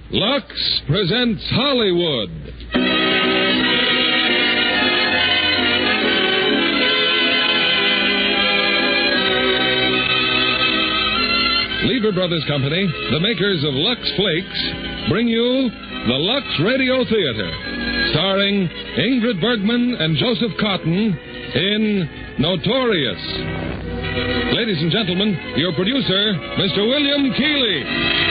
Lux presents Hollywood. Lever Brothers Company, the makers of Lux Flakes, bring you the Lux Radio Theater, starring Ingrid Bergman and Joseph Cotton in Notorious. Ladies and gentlemen, your producer, Mr. William Keighley.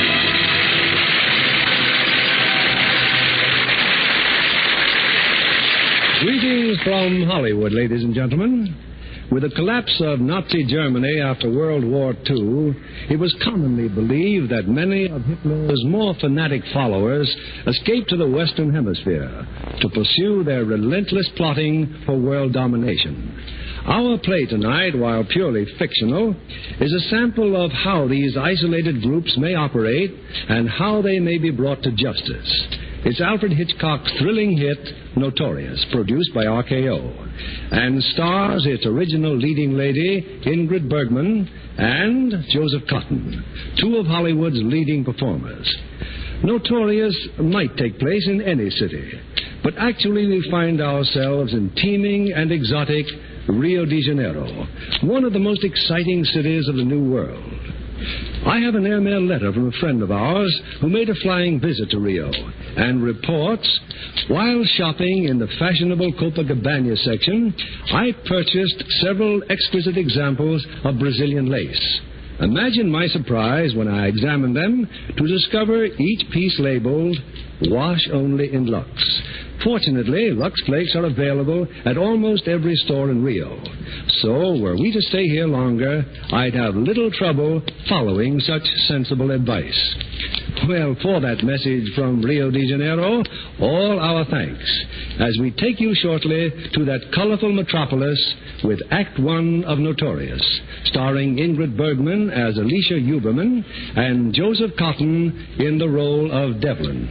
Greetings from Hollywood, ladies and gentlemen. With the collapse of Nazi Germany after World War II, it was commonly believed that many of Hitler's more fanatic followers escaped to the Western Hemisphere to pursue their relentless plotting for world domination. Our play tonight, while purely fictional, is a sample of how these isolated groups may operate and how they may be brought to justice. It's Alfred Hitchcock's thrilling hit, Notorious, produced by RKO, and stars its original leading lady, Ingrid Bergman, and Joseph Cotton, two of Hollywood's leading performers. Notorious might take place in any city, but actually we find ourselves in teeming and exotic Rio de Janeiro, one of the most exciting cities of the New World. I have an airmail letter from a friend of ours who made a flying visit to Rio and reports, while shopping in the fashionable Copacabana section, I purchased several exquisite examples of Brazilian lace. Imagine my surprise when I examined them to discover each piece labeled, "Wash only in Lux." Fortunately, Lux Flakes are available at almost every store in Rio. So, were we to stay here longer, I'd have little trouble following such sensible advice. Well, for that message from Rio de Janeiro, all our thanks, as we take you shortly to that colorful metropolis with Act One of Notorious, starring Ingrid Bergman as Alicia Huberman and Joseph Cotton in the role of Devlin.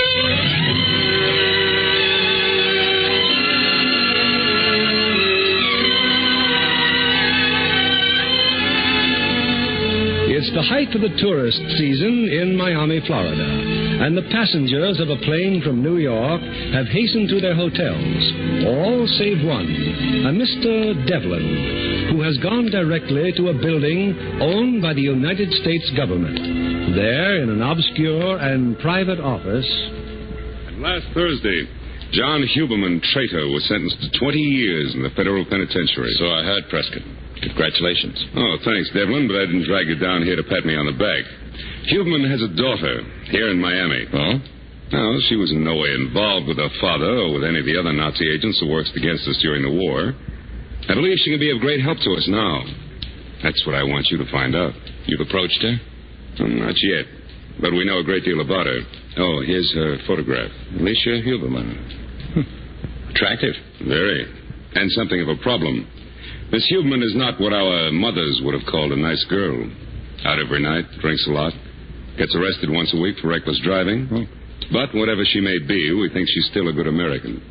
It's the height of the tourist season in Miami, Florida, and the passengers of a plane from New York have hastened to their hotels, all save one, a Mr. Devlin, who has gone directly to a building owned by the United States government. There, in an obscure and private office... And last Thursday, John Huberman, traitor, was sentenced to 20 years in the federal penitentiary. So I heard, Prescott. Congratulations. Oh, thanks, Devlin, but I didn't drag you down here to pat me on the back. Huberman has a daughter here in Miami. Oh? No, she was in no way involved with her father or with any of the other Nazi agents who worked against us during the war. I believe she can be of great help to us now. That's what I want you to find out. You've approached her? Not yet, but we know a great deal about her. Oh, here's her photograph. Alicia Huberman. Attractive. Very. And something of a problem. Miss Huberman is not what our mothers would have called a nice girl. Out every night, drinks a lot, gets arrested once a week for reckless driving. Oh. But whatever she may be, we think she's still a good American.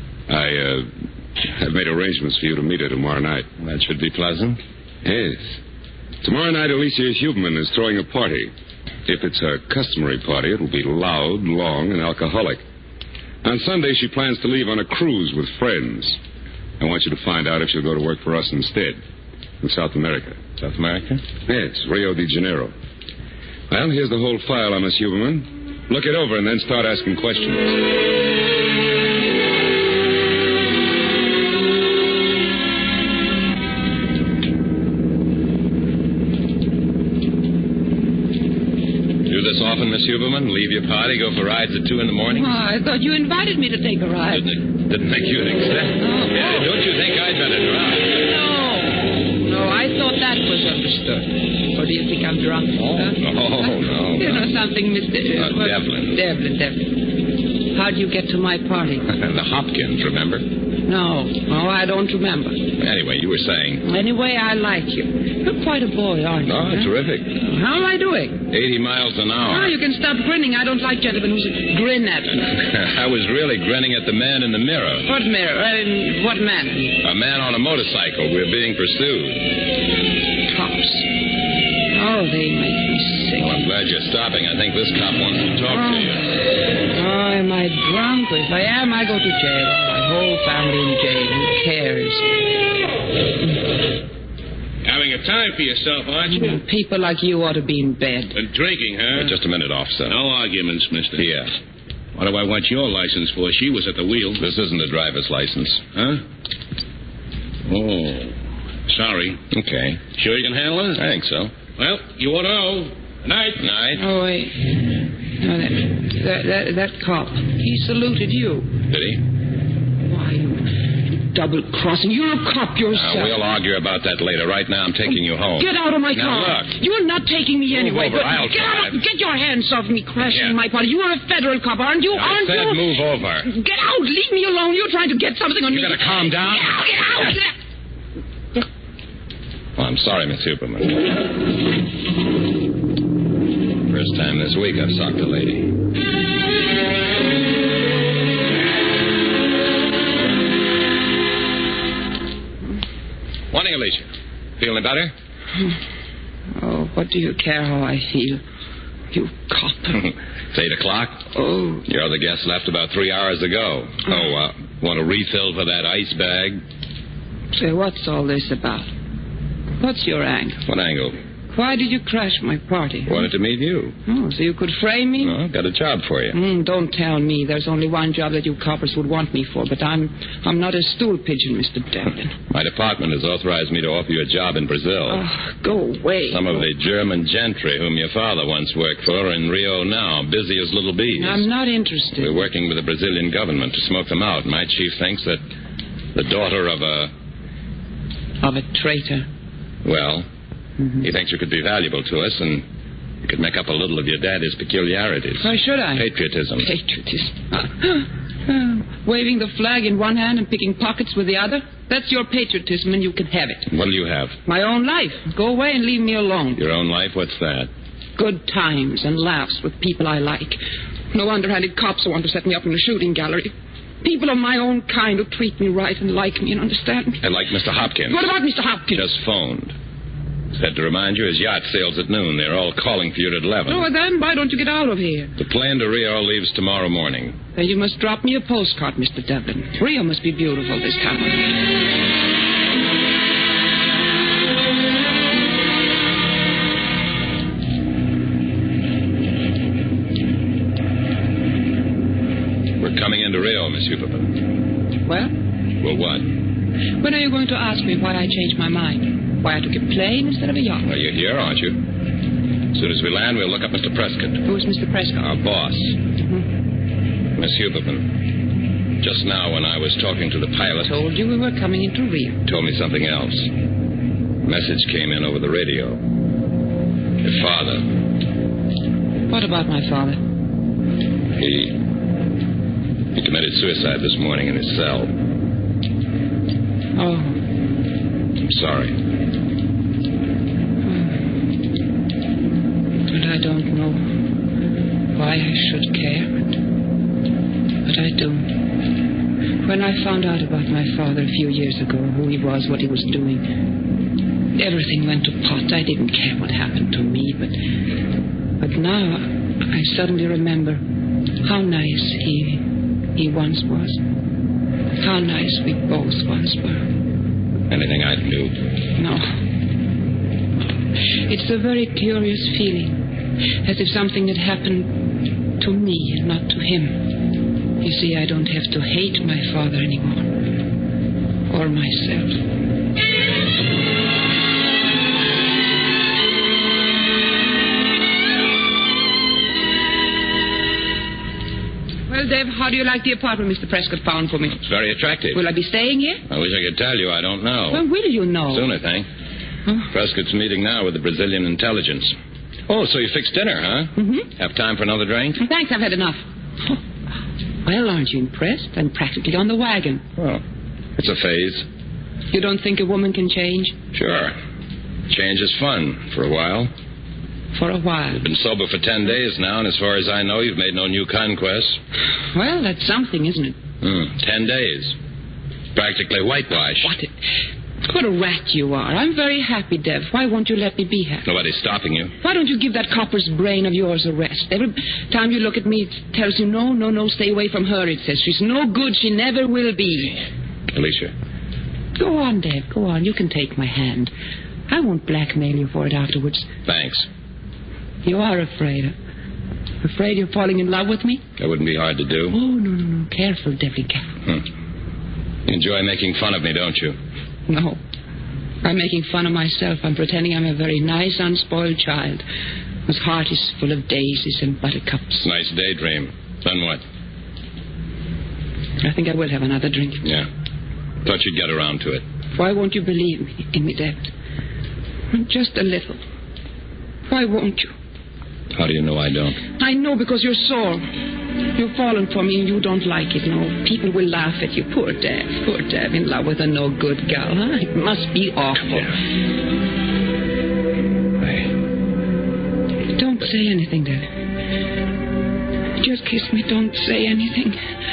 I've made arrangements for you to meet her tomorrow night. That should be pleasant. Yes. Tomorrow night, Alicia Huberman is throwing a party. If it's her customary party, it'll be loud, long, and alcoholic. On Sunday, she plans to leave on a cruise with friends. I want you to find out if she'll go to work for us instead. In South America. South America? Yes, Rio de Janeiro. Well, here's the whole file on Miss Huberman. Look it over and then start asking questions. Often, Miss Huberman, leave your party, go for rides at 2 in the morning? Oh, I thought you invited me to take a ride. Didn't make you accept. Oh. Yeah, don't you think I'd better drive? No, I thought that was understood. Or do you think I'm drunk? Oh, no. You know something, Mr. Devlin. Devlin. How'd you get to my party? The Hopkins, remember? No, I don't remember. Anyway, you were saying... Anyway, I like you. You're quite a boy, aren't you? Oh, terrific. How am I doing? 80 miles an hour. Oh, you can stop grinning. I don't like gentlemen who grin at me. I was really grinning at the man in the mirror. What mirror? What man? A man on a motorcycle. We're being pursued. Cops. Oh, they make me sick. Well, I'm glad you're stopping. I think this cop wants to talk to you. If I am, I go to jail. My whole family in jail. Who cares? Having a time for yourself, aren't you? People like you ought to be in bed. And drinking, huh? Just a minute, officer. No arguments, mister. Here. What do I want your license for? She was at the wheel. This isn't a driver's license. Huh? Oh. Sorry. Okay. Sure you can handle it? I think so. Well, you ought to know. Good night. Night. Oh, wait. No, that cop, he saluted you. Did he? Why, you double-crossing. You're a cop yourself. We'll argue about that later. Right now, I'm taking you home. Get out of my Now, car. look. You're not taking me anyway. over. I'll Get out. drive. Get your hands off me, crashing Yeah. my body. You are a federal cop, aren't you? I aren't said you? move over. Get out. Leave me alone. You're trying to get something on me. You better calm down. Get out. Get out. Get out. Well, I'm sorry, Miss Huberman. First time this week I've socked a lady. Morning, Alicia. Feeling better? Oh, what do you care how I feel? You cop. It's 8 o'clock. Oh. Your other guest left about 3 hours ago. Want a refill for that ice bag? Say, what's all this about? What's your angle? What angle? Why did you crash my party? Wanted to meet you. Oh, so you could frame me? Well, got a job for you. Don't tell me. There's only one job that you coppers would want me for, but I'm not a stool pigeon, Mr. Devlin. My department has authorized me to offer you a job in Brazil. Oh, go away. Some of the German gentry whom your father once worked for are in Rio now, busy as little bees. I'm not interested. We're working with the Brazilian government to smoke them out. My chief thinks that the daughter of a... Of a traitor. Well, he thinks you could be valuable to us, and you could make up a little of your daddy's peculiarities. Why should I? Patriotism. Patriotism. Waving the flag in one hand and picking pockets with the other? That's your patriotism, and you can have it. What do you have? My own life. Go away and leave me alone. Your own life? What's that? Good times and laughs with people I like. No underhanded cops who want to set me up in a shooting gallery. People of my own kind who treat me right and like me and understand me. And like Mr. Hopkins. What about Mr. Hopkins? Just phoned. Said to remind you his yacht sails at noon. They're all calling for you at 11. Oh, then why don't you get out of here? The plane to Rio leaves tomorrow morning. Then you must drop me a postcard, Mr. Devlin. Rio must be beautiful this time of year. Coming into Rio, Miss Huberman. Well? Well, what? When are you going to ask me why I changed my mind? Why I took a plane instead of a yacht? Well, you're here, aren't you? As soon as we land, we'll look up Mr. Prescott. Who is Mr. Prescott? Our boss. Miss Huberman, just now when I was talking to the pilot... Told you we were coming into Rio. Told me something else. A message came in over the radio. Your father. What about my father? He committed suicide this morning in his cell. Oh. I'm sorry. And I don't know why I should care, but I do. When I found out about my father a few years ago, who he was, what he was doing, everything went to pot. I didn't care what happened to me, but now I suddenly remember how nice he once was. How nice we both once were. Anything I can do? No. It's a very curious feeling, as if something had happened to me and not to him. You see, I don't have to hate my father anymore. Or myself. Well, Dave, how do you like the apartment Mr. Prescott found for me? It's very attractive. Will I be staying here? I wish I could tell you. I don't know. When will you know? Soon, I think. Prescott's meeting now with the Brazilian intelligence. Oh, so you fixed dinner, huh? Mm-hmm. Have time for another drink? Thanks, I've had enough. Well, aren't you impressed? I'm practically on the wagon. Well, it's a phase. You don't think a woman can change? Sure. Change is fun for a while. For a while. You've been sober for 10 days now, and as far as I know, you've made no new conquests. Well, that's something, isn't it? 10 days. Practically whitewash. What? What a rat you are. I'm very happy, Dev. Why won't you let me be happy? Nobody's stopping you. Why don't you give that copper's brain of yours a rest? Every time you look at me, it tells you, no, stay away from her, it says. She's no good. She never will be. Alicia. Go on, Dev. Go on. You can take my hand. I won't blackmail you for it afterwards. Thanks. You are afraid. Afraid you're falling in love with me? That wouldn't be hard to do. Oh, no. Careful, Devly, careful. You enjoy making fun of me, don't you? No. I'm making fun of myself. I'm pretending I'm a very nice, unspoiled child whose heart is full of daisies and buttercups. Nice daydream. Then what? I think I will have another drink. Yeah. Thought you'd get around to it. Why won't you believe me in me, Dad? Just a little. Why won't you? How do you know I don't? I know because you're sore. You've fallen for me and you don't like it. No, people will laugh at you. Poor Dad, in love with a no-good gal, huh? It must be awful. Yeah. Don't say anything, Dad. Just kiss me. Don't say anything.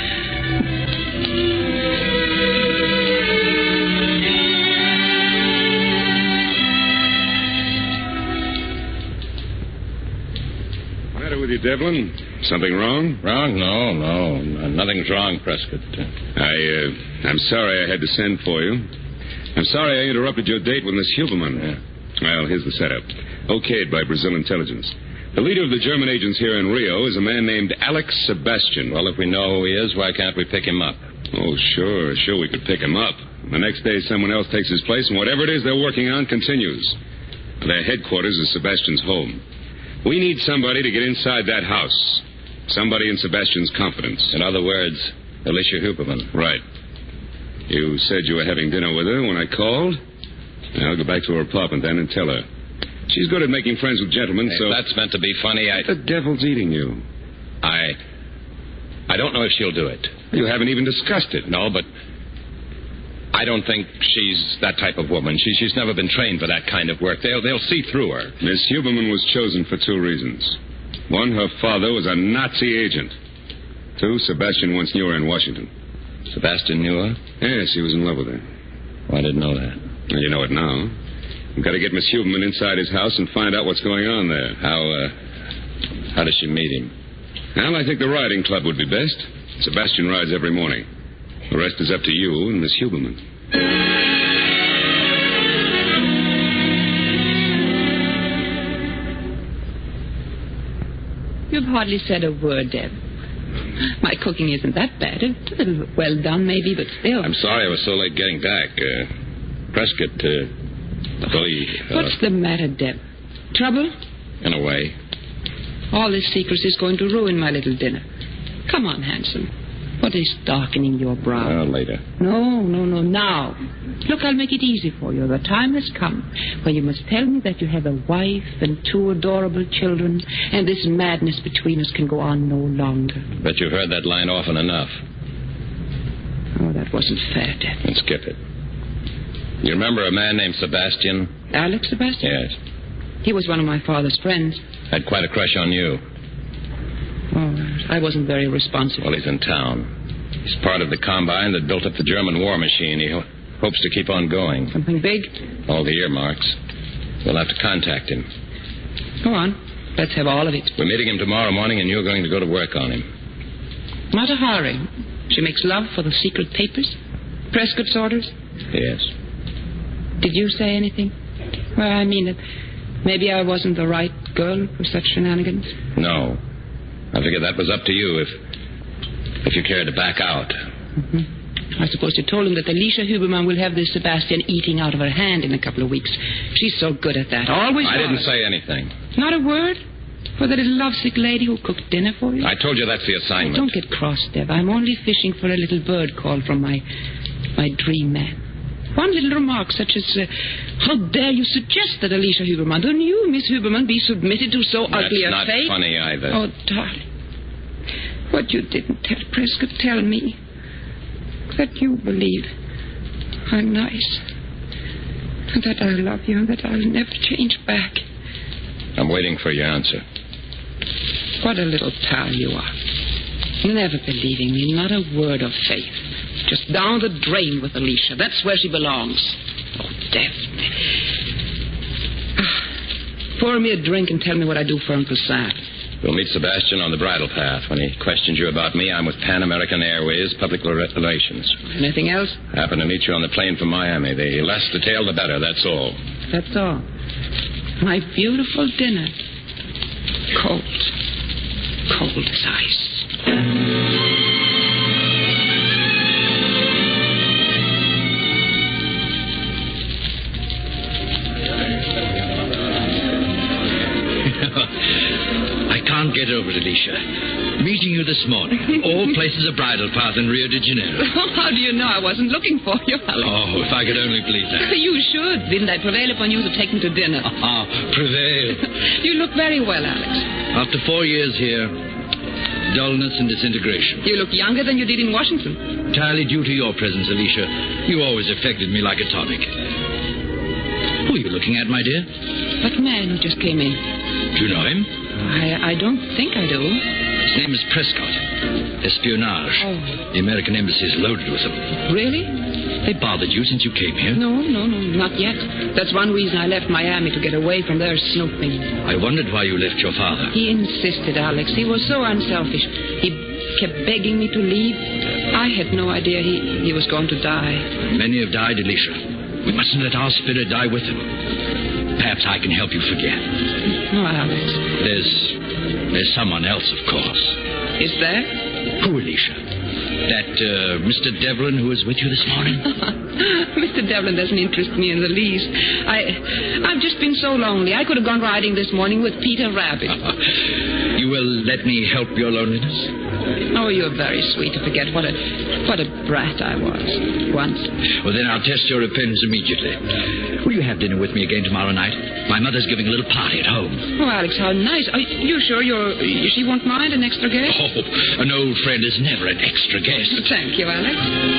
With you, Devlin? Something wrong? Wrong? No. Nothing's wrong, Prescott. I'm sorry I had to send for you. I'm sorry I interrupted your date with Miss Huberman. Yeah. Well, here's the setup. Okayed by Brazil intelligence. The leader of the German agents here in Rio is a man named Alex Sebastian. Well, if we know who he is, why can't we pick him up? Oh, sure, we could pick him up. The next day, someone else takes his place, and whatever it is they're working on continues. Their headquarters is Sebastian's home. We need somebody to get inside that house. Somebody in Sebastian's confidence. In other words, Alicia Huberman. Right. You said you were having dinner with her when I called? I'll go back to her apartment then and tell her. She's good at making friends with gentlemen, Hey, so... If that's meant to be funny, The devil's eating you. I don't know if she'll do it. You haven't even discussed it. No, but I don't think she's that type of woman. She's never been trained for that kind of work. They'll see through her. Miss Huberman was chosen for two reasons. One, her father was a Nazi agent. Two, Sebastian once knew her in Washington. Sebastian knew her? Yes, he was in love with her. Well, I didn't know that. Well, you know it now. We've got to get Miss Huberman inside his house and find out what's going on there. How does she meet him? Well, I think the riding club would be best. Sebastian rides every morning. The rest is up to you and Miss Huberman. You've hardly said a word, Deb. My cooking isn't that bad. It's a little well done, maybe, but still. I'm sorry I was so late getting back. Prescott, What's the matter, Deb? Trouble? In a way. All this secrecy is going to ruin my little dinner. Come on, handsome. What is darkening your brow? Later. No, now. Look, I'll make it easy for you. The time has come when you must tell me that you have a wife and two adorable children, and this madness between us can go on no longer. Bet you've heard that line often enough. Oh, that wasn't fair, Deb. And skip it. You remember a man named Sebastian? Alex Sebastian? Yes. He was one of my father's friends. Had quite a crush on you. Oh, I wasn't very responsive. Well, he's in town. He's part of the combine that built up the German war machine. He hopes to keep on going. Something big? All the earmarks. We'll have to contact him. Go on. Let's have all of it. We're meeting him tomorrow morning, and you're going to go to work on him. Not a hurry. She makes love for the secret papers? Prescott's orders? Yes. Did you say anything? Well, I mean that maybe I wasn't the right girl for such shenanigans. No. I figured that was up to you if you cared to back out. Mm-hmm. I suppose you told him that Alicia Huberman will have this Sebastian eating out of her hand in a couple of weeks. She's so good at that. Always I didn't was. say anything. Not a word? For the little lovesick lady who cooked dinner for you? I told you that's the assignment. Don't get cross, Deb. I'm only fishing for a little bird call from my dream man. One little remark such as, how dare you suggest that Alicia Huberman, and you, Miss Huberman, be submitted to so ugly a That's fate? not funny either. Oh, darling. What you didn't tell Prescott, tell me. That you believe I'm nice. And that I love you and that I'll never change back. I'm waiting for your answer. What a little pal you are. Never believing me, not a word of faith. Just down the drain with Alicia. That's where she belongs. Daphne. Pour me a drink and tell me what I do for Uncle Sam. We'll meet Sebastian on the bridle path. When he questions you about me, I'm with Pan American Airways, Public Relations. Anything else? Happen to meet you on the plane from Miami. The less detail, the better, that's all. That's all. My beautiful dinner. Cold. Cold as ice. I can't get over it, Alicia. Meeting you this morning. All places a bridal path in Rio de Janeiro. How do you know I wasn't looking for you, Alex? Oh, if I could only believe that. You should. Didn't I prevail upon you to take me to dinner? Prevail. You look very well, Alex. After 4 years here, dullness and disintegration. You look younger than you did in Washington. Entirely due to your presence, Alicia. You always affected me like a tonic. Who are you looking at, my dear? That man who just came in. Do you know him? I don't think I do. His name is Prescott. Espionage. Oh. The American embassy is loaded with them. Really? They bothered you since you came here? No, not yet. That's one reason I left Miami, to get away from their snooping. I wondered why you left your father. He insisted, Alex. He was so unselfish. He kept begging me to leave. I had no idea he was going to die. Many have died, Alicia. We mustn't let our spirit die with him. Perhaps I can help you forget. Oh, Alex. There's someone else, of course. Is there? Who, Alicia? That Mr. Devlin who was with you this morning? Mr. Devlin doesn't interest me in the least. I've just been so lonely. I could have gone riding this morning with Peter Rabbit. You will let me help your loneliness? Oh, you're very sweet to forget what a brat I was once. Well, then I'll test your repentance immediately. Will you have dinner with me again tomorrow night? My mother's giving a little party at home. Oh, Alex, how nice. Are you sure she won't mind an extra guest? Oh, an old friend is never an extra guest. Thank you, Alex.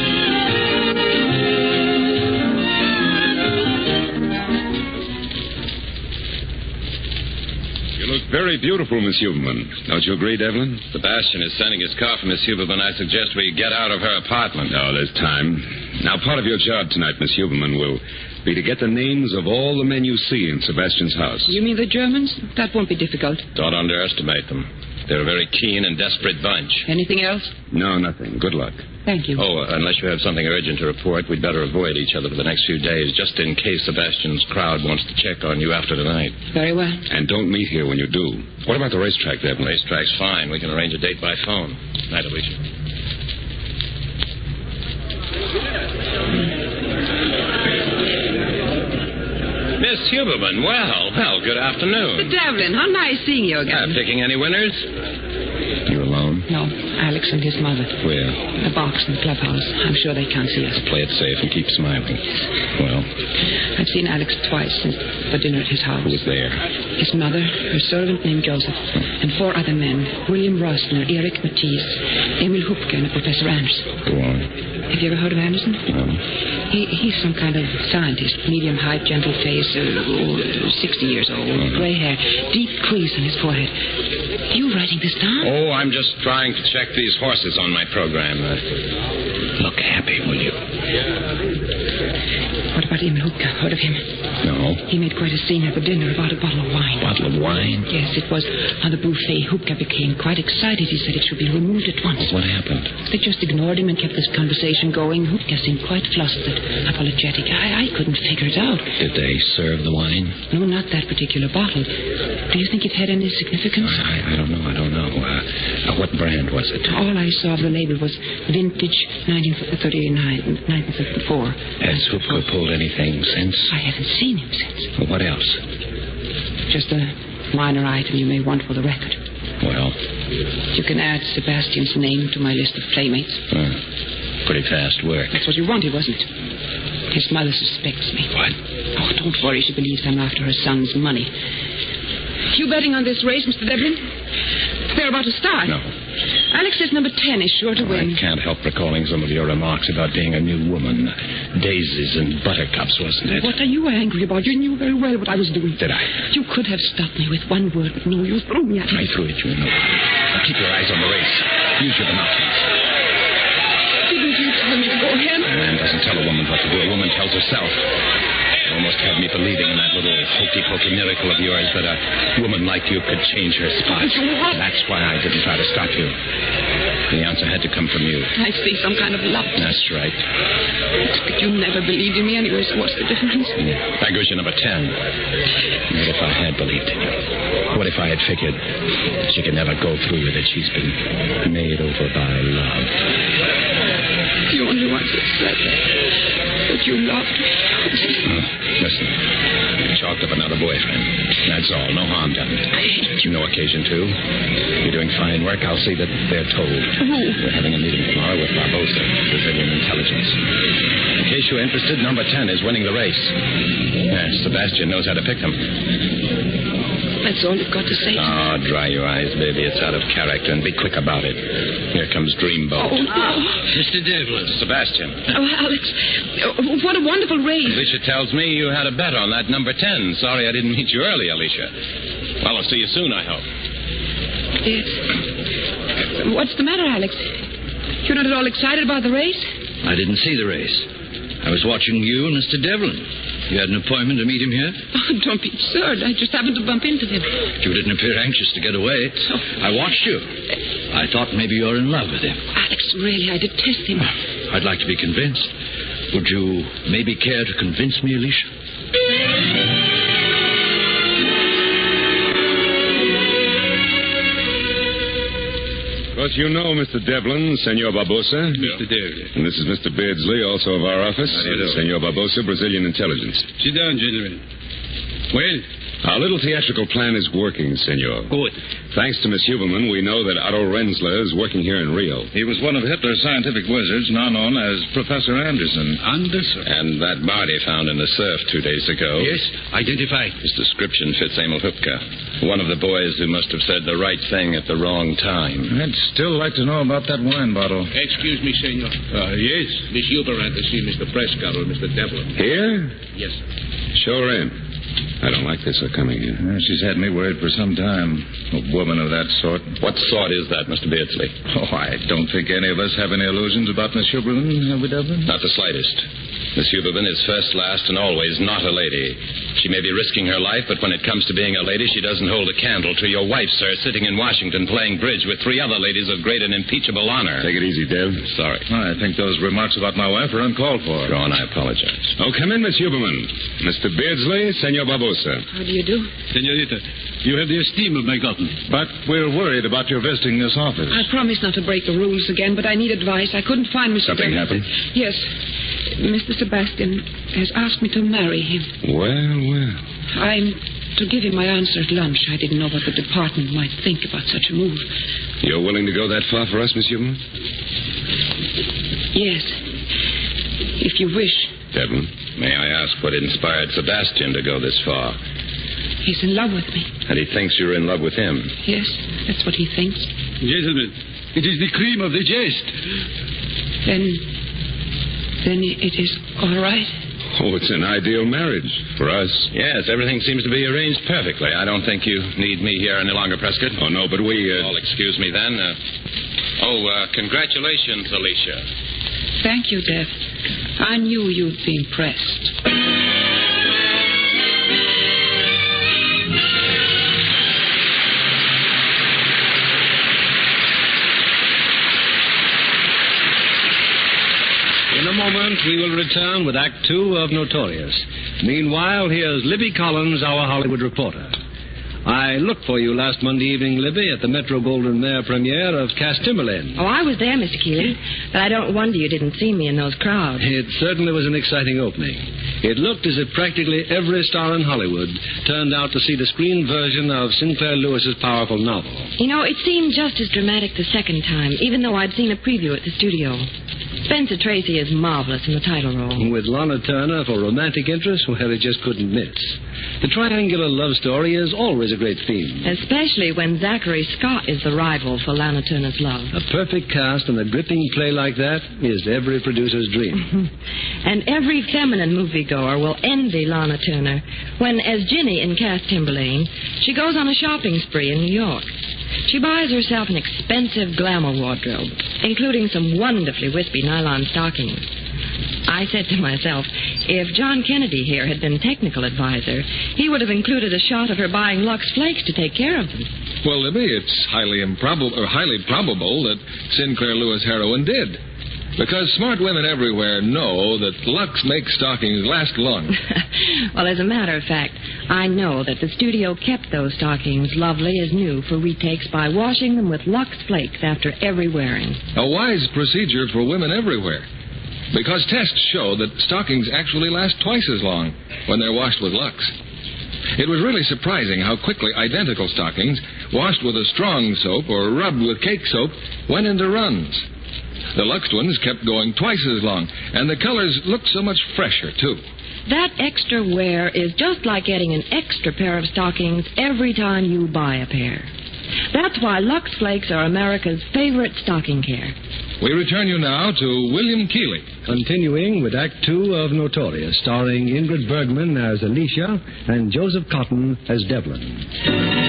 You look very beautiful, Miss Huberman. Don't you agree, Devlin? Sebastian is sending his car for Miss Huberman. I suggest we get out of her apartment. Oh, there's time. Now, part of your job tonight, Miss Huberman, will be to get the names of all the men you see in Sebastian's house. You mean the Germans? That won't be difficult. Don't underestimate them. They're a very keen and desperate bunch. Anything else? No, nothing. Good luck. Thank you. Oh, unless you have something urgent to report, we'd better avoid each other for the next few days, just in case Sebastian's crowd wants to check on you after tonight. Very well. And don't meet here when you do. What about the racetrack, Devlin? Racetrack's fine. We can arrange a date by phone. Night, Alicia. Miss Huberman, well, good afternoon. Devlin, how nice seeing you again. Picking any winners? You alone? No, Alex and his mother. Where? A box in the clubhouse. I'm sure they can't see us. Play it safe and keep smiling. Well, I've seen Alex twice since the dinner at his house. who was there? His mother, her servant named Joseph, and 4 other men. William Rosner, Eric Matisse, Emil Hupke, and Professor Anderson. Go on. Have you ever heard of Anderson? No. He's some kind of scientist. Medium height, gentle face, 60 years old, gray hair, deep crease on his forehead. You writing this down? Oh, I'm just trying to check these horses on my program. Look happy, will you? What about Emil Hupke? Heard of him? No. He made quite a scene at the dinner about a bottle of wine. Bottle of wine? Yes, it was on the buffet. Hupke became quite excited. He said it should be removed at once. What happened? They just ignored him and kept this conversation going. Hupke seemed quite flustered, apologetic. I couldn't figure it out. Did they serve the wine? No, not that particular bottle. Do you think it had any significance? I don't know. What brand was it? All I saw of the label was vintage 1939, 1954. Has Hupke pulled anything since? I haven't seen him since. Well, what else? Just a minor item you may want for the record. Well, You can add Sebastian's name to my list of playmates. pretty fast work. That's what you wanted, wasn't it? His mother suspects me. What? Oh, don't worry. She believes I'm after her son's money. You betting on this race, Mr. Devlin? They're about to start. No. Alex says number 10 is sure to win. I can't help recalling some of your remarks about being a new woman. Daisies and buttercups, wasn't it? What are you angry about? You knew very well what I was doing. Did I? You could have stopped me with one word, but no, you threw me at me. I threw at you, no. Now keep your eyes on the race. Use your binoculars. Didn't you tell me to go ahead? A man doesn't tell a woman what to do. A woman tells herself. almost had me believing in that little hokey-pokey miracle of yours that a woman like you could change her spots. That's why I didn't try to stop you. The answer had to come from you. I see some kind of love. That's right. But you never believed in me anyway, so what's the difference? That goes you number 10. What if I had believed in you? What if I had figured she could never go through with it? She's been made over by love. You only once said that you loved me. Listen, chalked up another boyfriend. That's all. No harm done. No occasion to. You're doing fine work. I'll see that they're told. Who? We're having a meeting tomorrow with Barbosa, Brazilian intelligence. In case you're interested, number 10 is winning the race. Yes, Sebastian knows how to pick them. That's all you've got to say. Oh, dry your eyes, baby. It's out of character, and be quick about it. Here comes Dreamboat. Oh, no. Mr. Devlin. Sebastian. Oh, Alex. Oh, what a wonderful race. Alicia tells me you had a bet on that number 10. Sorry I didn't meet you early, Alicia. Well, I'll see you soon, I hope. Yes. What's the matter, Alex? You're not at all excited about the race? I didn't see the race. I was watching you and Mr. Devlin. You had an appointment to meet him here? Oh, don't be absurd. I just happened to bump into him. You didn't appear anxious to get away. I watched you. I thought maybe you're in love with him. Alex, really, I detest him. I'd like to be convinced. Would you maybe care to convince me, Alicia? Of course, you know Mr. Devlin, Senor Barbosa. Mr. Devlin. And this is Mr. Beardsley, also of our office. How do you do? Senor Barbosa, Brazilian intelligence. Sit down, gentlemen. Well? Our little theatrical plan is working, Senor. Good. Thanks to Miss Huberman, we know that Otto Renzler is working here in Rio. He was one of Hitler's scientific wizards, now known as Professor Anderson. Anderson? And that body found in the surf 2 days ago. Yes, identified. His description fits Emil Hupka, one of the boys who must have said the right thing at the wrong time. I'd still like to know about that wine bottle. Excuse me, senor. Yes? Miss Huberman to see Mr. Prescott or Mr. Devlin. Here? Yes, sir. Show her in. I don't like this, coming here. She's had me worried for some time. A woman of that sort. What sort is that, Mr. Beardsley? Oh, I don't think any of us have any illusions about Miss Huberman, have we, Devlin? Not the slightest. Miss Huberman is first, last, and always not a lady. She may be risking her life, but when it comes to being a lady, she doesn't hold a candle to your wife, sir, sitting in Washington playing bridge with 3 other ladies of great and impeachable honor. Take it easy, Dev. Sorry. I think those remarks about my wife are uncalled for. Go on, I apologize. Oh, come in, Miss Huberman. Mr. Beardsley, Senor Barbosa. How do you do? Senorita, you have the esteem of my garden. But we're worried about your visiting this office. I promise not to break the rules again, but I need advice. I couldn't find Mr. Something Devlin. happened? Yes. Mr. Sebastian has asked me to marry him. Well. I'm to give him my answer at lunch. I didn't know what the department might think about such a move. You're willing to go that far for us, Miss Huberman? Yes. If you wish. Devlin? May I ask what inspired Sebastian to go this far? He's in love with me. And he thinks you're in love with him. Yes, that's what he thinks. Gentlemen, it is the cream of the jest. Then it is all right. Oh, it's an ideal marriage for us. Yes, everything seems to be arranged perfectly. I don't think you need me here any longer, Prescott. Oh, no, but we... All excuse me then. Congratulations, Alicia. Thank you, Dev. I knew you'd be impressed. In a moment, we will return with Act 2 of Notorious. Meanwhile, here's Libby Collins, our Hollywood reporter. I looked for you last Monday evening, Libby, at the Metro Golden Mare premiere of Cass Timberlane. Oh, I was there, Mr. Keeley, but I don't wonder you didn't see me in those crowds. It certainly was an exciting opening. It looked as if practically every star in Hollywood turned out to see the screen version of Sinclair Lewis's powerful novel. You know, it seemed just as dramatic the second time, even though I'd seen a preview at the studio. Spencer Tracy is marvelous in the title role. With Lana Turner for romantic interest, well, it just couldn't miss. The triangular love story is always a great theme. Especially when Zachary Scott is the rival for Lana Turner's love. A perfect cast and a gripping play like that is every producer's dream. And every feminine moviegoer will envy Lana Turner when, as Ginny in Cass Timberlane, she goes on a shopping spree in New York. She buys herself an expensive glamour wardrobe, including some wonderfully wispy nylon stockings. I said to myself, if John Kennedy here had been technical advisor, he would have included a shot of her buying Lux Flakes to take care of them. Well, Libby, it's highly probable that Sinclair Lewis Heroin did. Because smart women everywhere know that Lux makes stockings last long. Well, as a matter of fact, I know that the studio kept those stockings lovely as new for retakes by washing them with Lux Flakes after every wearing. A wise procedure for women everywhere. Because tests show that stockings actually last twice as long when they're washed with Lux. It was really surprising how quickly identical stockings, washed with a strong soap or rubbed with cake soap, went into runs. The Lux ones kept going twice as long, and the colors looked so much fresher, too. That extra wear is just like getting an extra pair of stockings every time you buy a pair. That's why Lux Flakes are America's favorite stocking care. We return you now to William Keighley. Continuing with Act Two of Notorious, starring Ingrid Bergman as Alicia and Joseph Cotton as Devlin.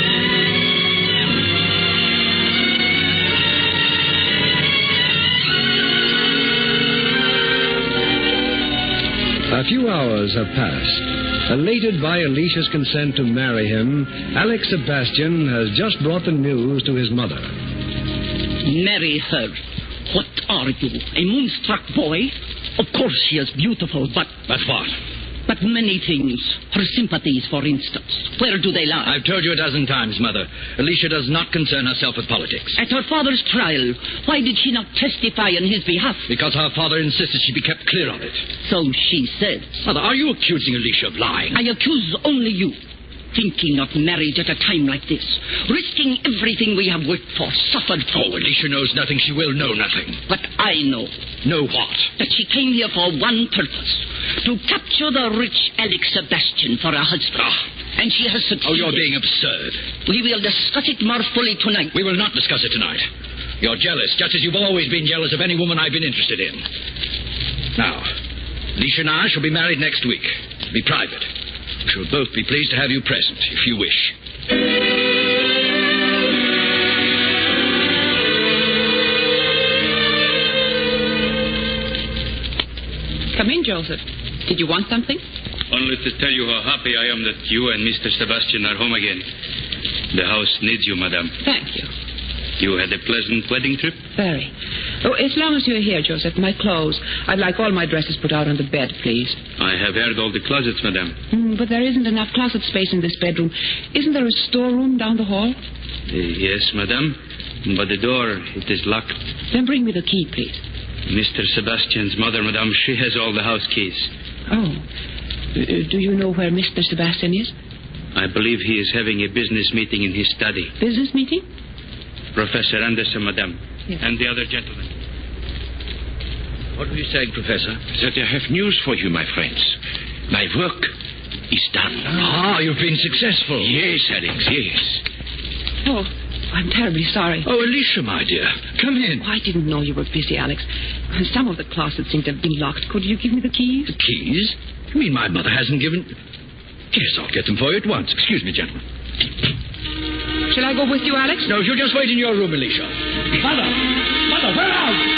A few hours have passed. Elated by Alicia's consent to marry him, Alex Sebastian has just brought the news to his mother. Marry her. What are you, a moonstruck boy? Of course she is beautiful, but... But what? But many things. Her sympathies, for instance. Where do they lie? I've told you a dozen times, Mother. Alicia does not concern herself with politics. At her father's trial, why did she not testify on his behalf? Because her father insisted she be kept clear of it. So she said. Mother, are you accusing Alicia of lying? I accuse only you. Thinking of marriage at a time like this. Risking everything we have worked for, suffered for. Oh, Alicia knows nothing. She will know nothing. But I know. Know what? That she came here for one purpose. To capture the rich Alex Sebastian for a husband. And she has succeeded. Oh, you're being absurd. We will discuss it more fully tonight. We will not discuss it tonight. You're jealous, just as you've always been jealous of any woman I've been interested in. Now, Alicia and I shall be married next week. Be private. We shall both be pleased to have you present, if you wish. Come in, Joseph. Did you want something? Only to tell you how happy I am that you and Mr. Sebastian are home again. The house needs you, madame. Thank you. You had a pleasant wedding trip? Very. Oh, as long as you're here, Joseph, my clothes. I'd like all my dresses put out on the bed, please. I have aired all the closets, madame. But there isn't enough closet space in this bedroom. Isn't there a storeroom down the hall? Yes, madame. But the door, it is locked. Then bring me the key, please. Mr. Sebastian's mother, madame, she has all the house keys. Oh. Do you know where Mr. Sebastian is? I believe he is having a business meeting in his study. Business meeting? Professor Anderson, madame. Yes. And the other gentleman. What were you saying, Professor? That I have news for you, my friends. My work is done. Ah, you've been successful. Yes, Alex, yes. Oh, I'm terribly sorry. Oh, Alicia, my dear. Come in. Oh, I didn't know you were busy, Alex. Some of the closets seem to have been locked. Could you give me the keys? The keys? You mean my mother hasn't given... Yes, I'll get them for you at once. Excuse me, gentlemen. Shall I go with you, Alex? No, you just wait in your room, Alicia. Mother, where are you?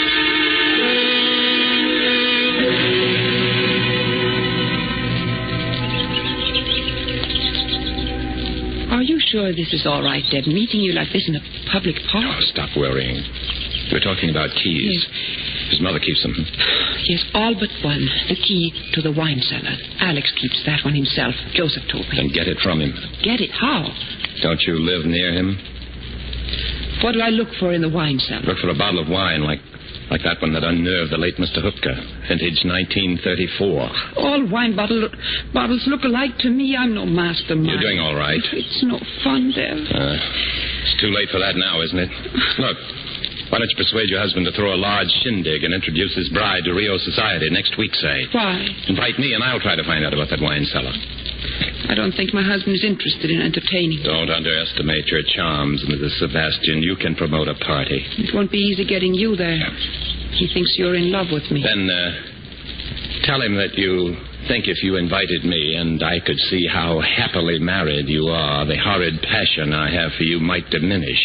Are you sure this is all right, Deb? Meeting you like this in a public park? Oh, stop worrying. We're talking about keys. Yes. His mother keeps them. Yes, all but one. The key to the wine cellar. Alex keeps that one himself. Joseph told me. Then get it from him. Get it? How? Don't you live near him? What do I look for in the wine cellar? Look for a bottle of wine like that one that unnerved the late Mr. Hupka. Vintage 1934. All wine bottles look alike to me. I'm no mastermind. You're doing all right. It's no fun, Dev. It's too late for that now, isn't it? Look, why don't you persuade your husband to throw a large shindig and introduce his bride to Rio society next week, say? Why? Invite me and I'll try to find out about that wine cellar. I don't think my husband is interested in entertaining. Don't underestimate your charms, Mrs. Sebastian. You can promote a party. It won't be easy getting you there. He thinks you're in love with me. Then, tell him that you think if you invited me and I could see how happily married you are, the horrid passion I have for you might diminish.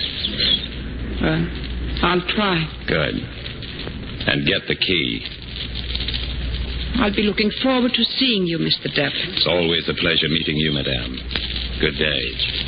I'll try. Good. And get the key. I'll be looking forward to seeing you, Mr. Devlin. It's always a pleasure meeting you, madame. Good day.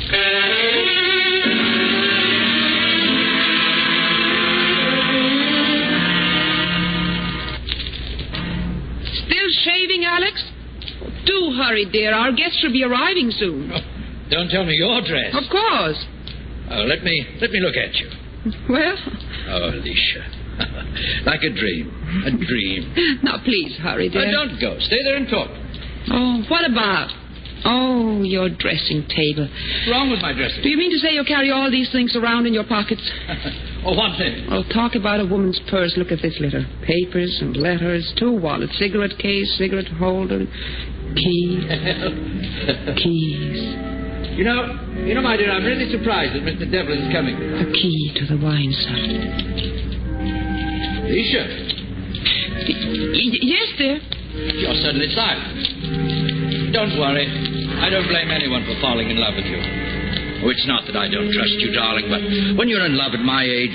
Still shaving, Alex? Do hurry, dear. Our guests will be arriving soon. Oh, don't tell me your dress. Of course. Oh, let me look at you. Well? Oh, Alicia. Like a dream. A dream. Now, please, hurry, dear. Don't go. Stay there and talk. Oh, what about? Oh, your dressing table. What's wrong with my dressing? Do you mean to say you carry all these things around in your pockets? Oh, what thing? Oh, talk about a woman's purse. Look at this litter. Papers and letters, 2 wallets, cigarette case, cigarette holder, keys. Keys. You know, my dear, I'm really surprised that Mr. Devlin's coming. The key to the wine cellar. Alicia? Yes, dear. You're suddenly silent. Don't worry. I don't blame anyone for falling in love with you. Oh, it's not that I don't trust you, darling, but when you're in love at my age...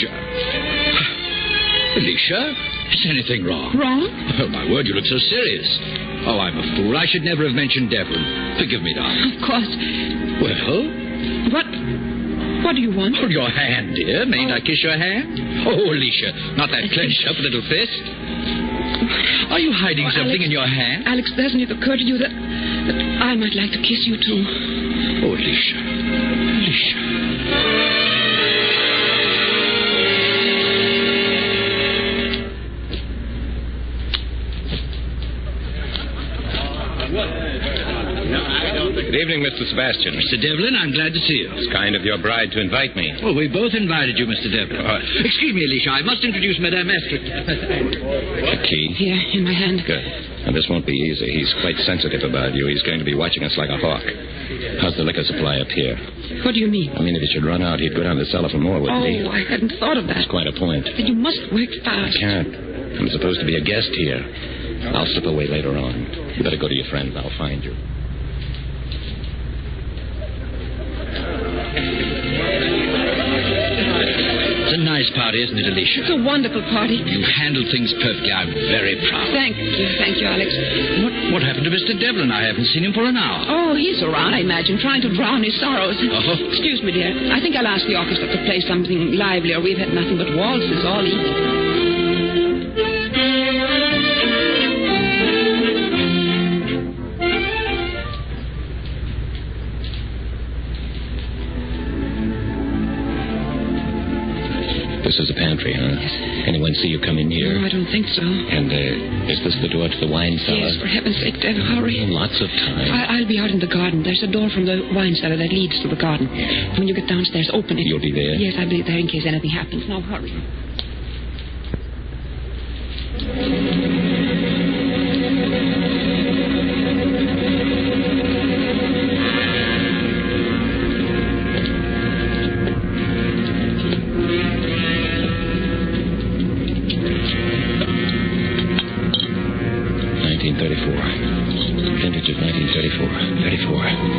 Alicia, is anything wrong? Wrong? Oh, my word, you look so serious. Oh, I'm a fool. I should never have mentioned Devlin. Forgive me, darling. Of course. Well? What do you want? Oh, your hand, dear. Mayn't I kiss your hand? Oh, Alicia, not that clenched up little fist. Are you hiding something in your hand? Alex, doesn't it occur to you that I might like to kiss you, too? Oh, Alicia. Alicia. Good evening, Mr. Sebastian. Mr. Devlin, I'm glad to see you. It's kind of your bride to invite me. Well, we both invited you, Mr. Devlin. Excuse me, Alicia. I must introduce Madame Esther. The key? Here, in my hand. Good. And this won't be easy. He's quite sensitive about you. He's going to be watching us like a hawk. How's the liquor supply up here? What do you mean? I mean, if he should run out, he'd go down to the cellar for more, wouldn't he? Oh, I hadn't thought of that. That's quite a point. Then you must work fast. I can't. I'm supposed to be a guest here. I'll slip away later on. You better go to your friends. I'll find you. It's a nice party, isn't it, Alicia? It's a wonderful party. You handled things perfectly. I'm very proud. Thank you, Alex. What happened to Mr. Devlin? I haven't seen him for an hour. Oh, he's around, I imagine, trying to drown his sorrows. Oh. Excuse me, dear. I think I'll ask the orchestra to play something livelier. We've had nothing but waltzes all evening. This is the pantry, huh? Yes. Anyone see you coming near? No, I don't think so. And is this the door to the wine cellar? Yes, for heaven's sake, Dev, hurry. Lots of time. I'll be out in the garden. There's a door from the wine cellar that leads to the garden. When you get downstairs, open it. You'll be there? Yes, I'll be there in case anything happens. Now, hurry. Vintage of 1934. 34.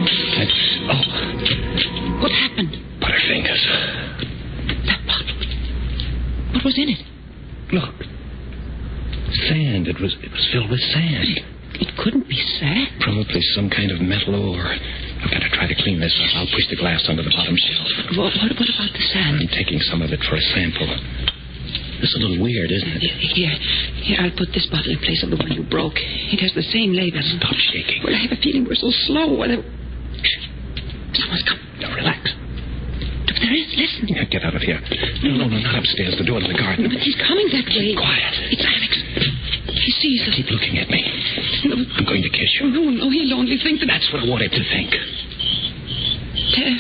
Oh. What happened? Butterfingers. That bottle. What was in it? Look. Sand. It was filled with sand. It couldn't be sand. Probably some kind of metal ore. I've got to try to clean this up. I'll push the glass under the bottom shelf. What about the sand? I'm taking some of it for a sample. It's a little weird, isn't it? Here, I'll put this bottle in place of the one you broke. It has the same label. Stop shaking. Well, I have a feeling we're so slow. Shh. Someone's come. Now, relax. Look, there is. Listen. Yeah, get out of here. No, not upstairs. The door to the garden. No, but he's coming that way. Quiet. It's Alex. He sees us. Keep looking at me. No. I'm going to kiss you. No, he'll only think that... That's what I wanted to think. Dev.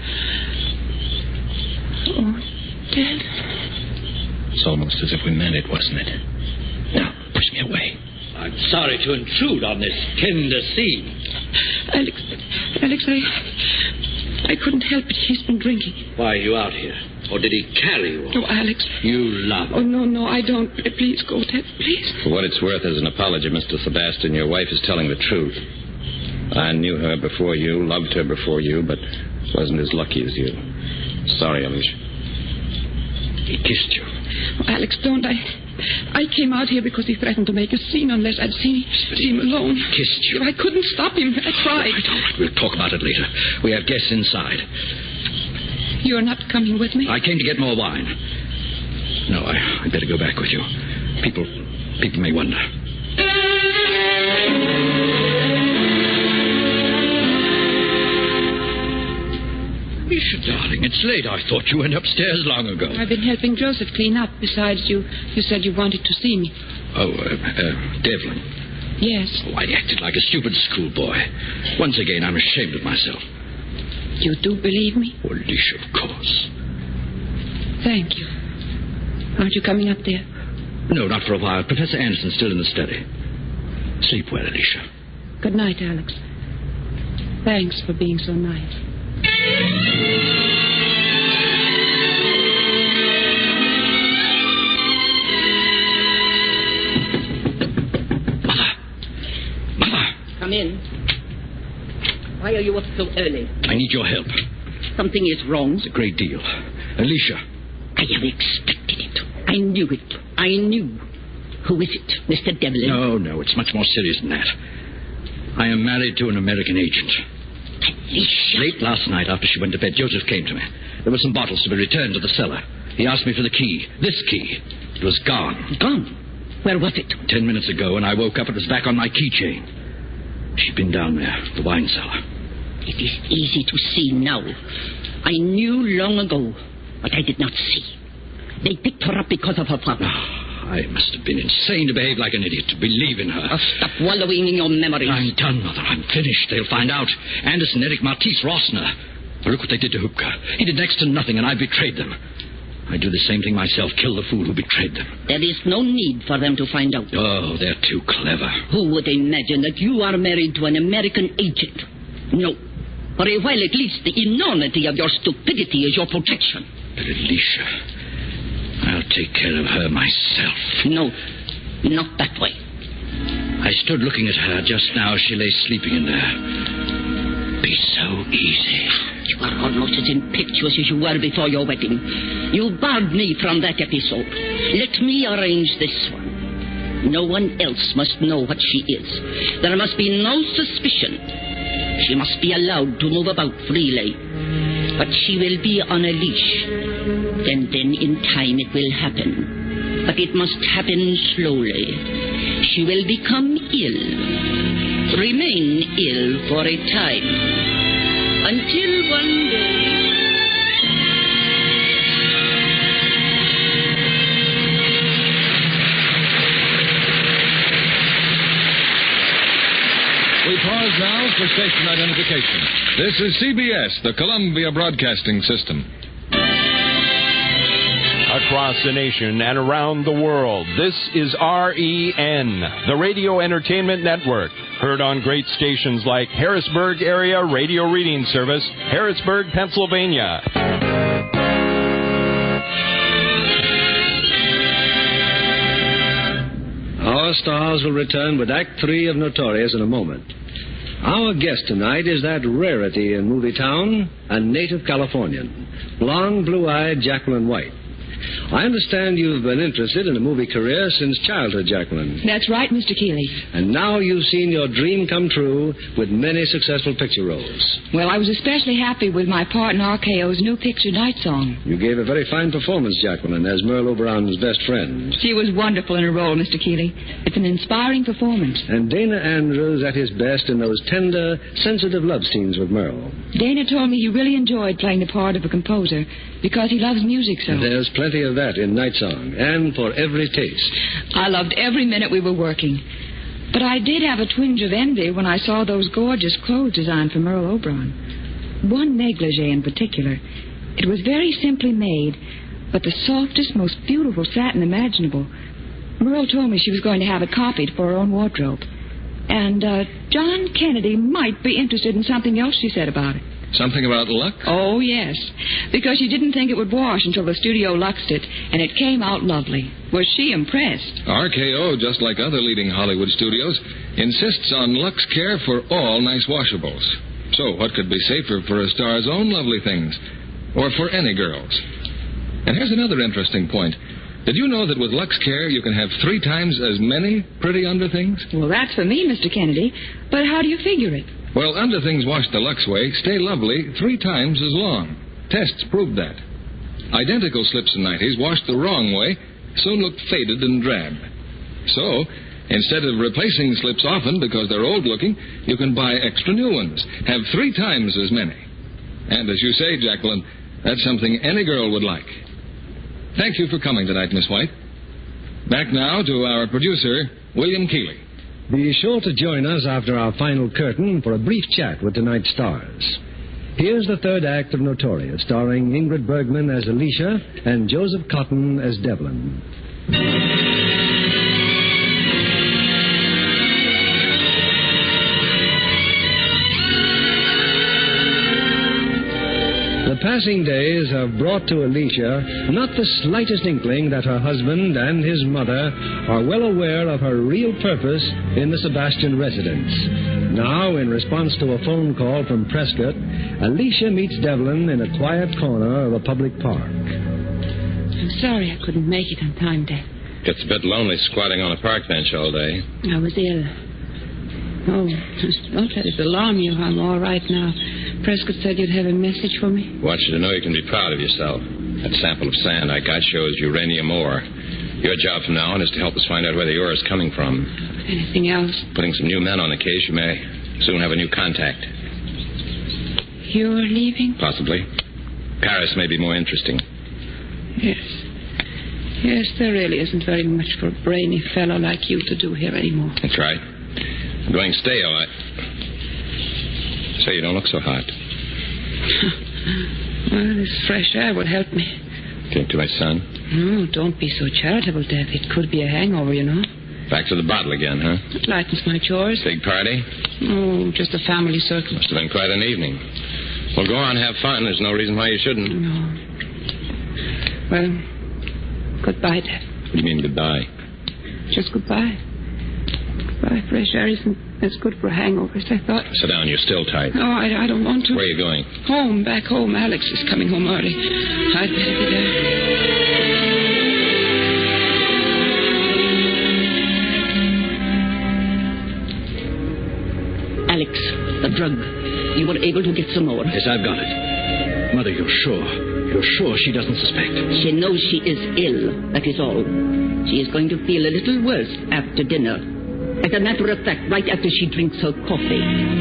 Oh, Dev. It's almost as if we meant it, wasn't it? Now, push me away. I'm sorry to intrude on this tender scene. Alex, I couldn't help it. He's been drinking. Why are you out here? Or did he carry you? Oh, Alex. You love him. Oh, no, I don't. Please go, Ted, please. For what it's worth, as an apology, Mr. Sebastian, your wife is telling the truth. I knew her before you, loved her before you, but wasn't as lucky as you. Sorry, Alicia. He kissed you. Oh, Alex, don't. I came out here because he threatened to make a scene unless I'd see him alone. Kissed you. I couldn't stop him. I tried. All right. We'll talk about it later. We have guests inside. You're not coming with me? I came to get more wine. No, I'd better go back with you. People may wonder. Alicia, darling, it's late. I thought you went upstairs long ago. I've been helping Joseph clean up. Besides, you said you wanted to see me. Oh, Devlin. Yes. Oh, I acted like a stupid schoolboy. Once again, I'm ashamed of myself. You do believe me? Oh, Alicia, of course. Thank you. Aren't you coming up there? No, not for a while. Professor Anderson's still in the study. Sleep well, Alicia. Good night, Alex. Thanks for being so nice. Mother! Come in. Why are you up so early? I need your help. Something is wrong. It's a great deal. Alicia. I have expected it. I knew it. I knew. Who is it, Mr. Devlin? No, it's much more serious than that. I am married to an American agent. Alicia. Late last night, after she went to bed, Joseph came to me. There were some bottles to be returned to the cellar. He asked me for the key. This key. It was gone. Gone? Where was it? 10 minutes ago, when I woke up, it was back on my keychain. She'd been down there, the wine cellar. It is easy to see now. I knew long ago, but I did not see. They picked her up because of her father. I must have been insane to behave like an idiot, to believe in her. Stop wallowing in your memories. I'm done, Mother. I'm finished. They'll find out. Anderson, Eric, Matisse, Rossner. Well, look what they did to Hupka. He did next to nothing, and I betrayed them. I'd do the same thing myself, kill the fool who betrayed them. There is no need for them to find out. Oh, they're too clever. Who would imagine that you are married to an American agent? No. For a while, at least, the enormity of your stupidity is your protection. But Alicia, I'll take care of her myself. No, not that way. I stood looking at her just now. She lay sleeping in there. Be so easy. You are almost as impetuous as you were before your wedding. You barred me from that episode. Let me arrange this one. No one else must know what she is. There must be no suspicion. She must be allowed to move about freely. But she will be on a leash. And then in time it will happen. But it must happen slowly. She will become ill. Remain ill for a time. Until one day... We pause now for station identification. This is CBS, the Columbia Broadcasting System. Across the nation and around the world, this is REN, the Radio Entertainment Network. Heard on great stations like Harrisburg Area Radio Reading Service, Harrisburg, Pennsylvania. Our stars will return with Act 3 of Notorious in a moment. Our guest tonight is that rarity in movie town, a native Californian, blonde, blue-eyed Jacqueline White. I understand you've been interested in a movie career since childhood, Jacqueline. That's right, Mr. Keeley. And now you've seen your dream come true with many successful picture roles. Well, I was especially happy with my part in RKO's new picture, Night Song. You gave a very fine performance, Jacqueline, as Merle Oberon's best friend. She was wonderful in her role, Mr. Keeley. It's an inspiring performance. And Dana Andrews at his best in those tender, sensitive love scenes with Merle. Dana told me he really enjoyed playing the part of a composer because he loves music so. There's plenty of that in Night Song, and for every taste. I loved every minute we were working. But I did have a twinge of envy when I saw those gorgeous clothes designed for Merle Oberon. One negligee in particular. It was very simply made, but the softest, most beautiful satin imaginable. Merle told me she was going to have it copied for her own wardrobe. And John Kennedy might be interested in something else she said about it. Something about luck? Oh, yes. Because she didn't think it would wash until the studio luxed it, and it came out lovely. Was she impressed? RKO, just like other leading Hollywood studios, insists on Lux Care for all nice washables. So what could be safer for a star's own lovely things? Or for any girls? And here's another interesting point. Did you know that with Lux Care you can have 3 times as many pretty underthings? Well, that's for me, Mr. Kennedy. But how do you figure it? Well, underthings washed the Lux way stay lovely 3 times as long. Tests proved that. Identical slips and nighties washed the wrong way soon looked faded and drab. So, instead of replacing slips often because they're old-looking, you can buy extra new ones. Have 3 times as many. And as you say, Jacqueline, that's something any girl would like. Thank you for coming tonight, Miss White. Back now to our producer, William Keeley. Be sure to join us after our final curtain for a brief chat with tonight's stars. Here's the third act of Notorious, starring Ingrid Bergman as Alicia and Joseph Cotton as Devlin. The passing days have brought to Alicia not the slightest inkling that her husband and his mother are well aware of her real purpose in the Sebastian residence. Now, in response to a phone call from Prescott, Alicia meets Devlin in a quiet corner of a public park. I'm sorry I couldn't make it on time, Dad. Gets a bit lonely squatting on a park bench all day. I was ill. Oh, don't let it alarm you. I'm all right now. Prescott said you'd have a message for me. Want you to know you can be proud of yourself. That sample of sand I got shows uranium ore. Your job from now on is to help us find out where the ore is coming from. Anything else? Putting some new men on the case, you may soon have a new contact. You're leaving? Possibly. Paris may be more interesting. Yes. Yes, there really isn't very much for a brainy fellow like you to do here anymore. That's right. I'm going stale. Say, you don't look so hot. Well, this fresh air would help me. Drink to my son? No, don't be so charitable, Dad. It could be a hangover, you know. Back to the bottle again, huh? It lightens my chores. Big party? Oh, just a family circle. Must have been quite an evening. Well, go on, have fun. There's no reason why you shouldn't. No. Well, goodbye, Dad. What do you mean, goodbye? Just goodbye. Goodbye. Fresh air isn't as good for hangovers, I thought. Sit down. You're still tight. No, I don't want to. Where are you going? Home, back home. Alex is coming home early. I'd better be there. Alex, the drug. You were able to get some more? Yes, I've got it. Mother, you're sure? You're sure she doesn't suspect? She knows she is ill, that is all. She is going to feel a little worse after dinner. As a matter of fact, right after she drinks her coffee.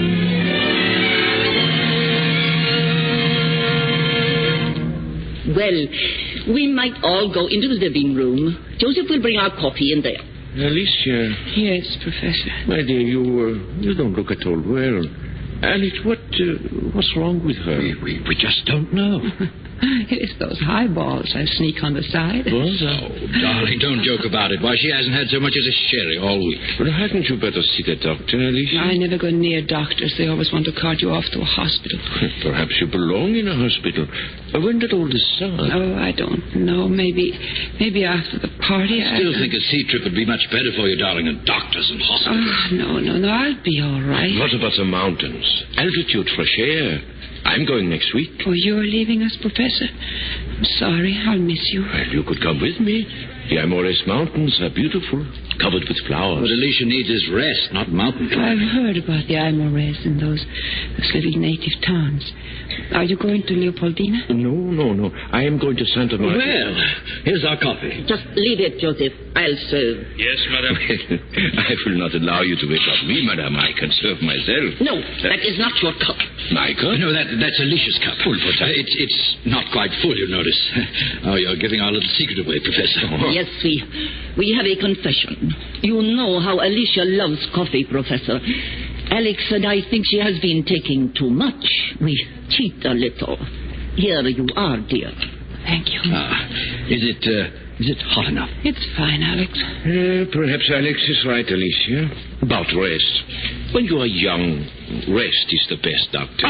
Well, we might all go into the living room. Joseph will bring our coffee in there. Alicia. Yes, Professor. My dear, you don't look at all well. Alice, what's wrong with her? We just don't know. It's those highballs I sneak on the side. What? Oh, darling, don't joke about it. Why, she hasn't had so much as a sherry all week. Well, hadn't you better see the doctor, Alicia? I never go near doctors. They always want to cart you off to a hospital. Perhaps you belong in a hospital. When did all this start? Oh, I don't know. Maybe after the party. I still think a sea trip would be much better for you, darling, than doctors and hospitals. Oh, no. I'll be all right. What about the mountains? Altitude, fresh air. I'm going next week. Oh, you're leaving us, Professor? I'm sorry. I'll miss you. Well, you could come with me. The Amores Mountains are beautiful, covered with flowers. What Alicia needs is rest, not mountain climbing. I've heard about the Amores and those little native towns. Are you going to Leopoldina? No. I am going to Santa Maria. Well, here's our coffee. Just leave it, Joseph. I'll serve. Yes, madam. I will not allow you to wake up me, madam. I can serve myself. No, that is not your cup. My cup? No, that's Alicia's cup. Full for time. It's not quite full, you'll notice. Oh, you're giving our little secret away, Professor. Yes, we have a confession. You know how Alicia loves coffee, Professor. Alex and I think she has been taking too much. We cheat a little. Here you are, dear. Thank you. Is it hot enough? It's fine, Alex. Perhaps Alex is right, Alicia. About rest. When you are young, rest is the best doctor.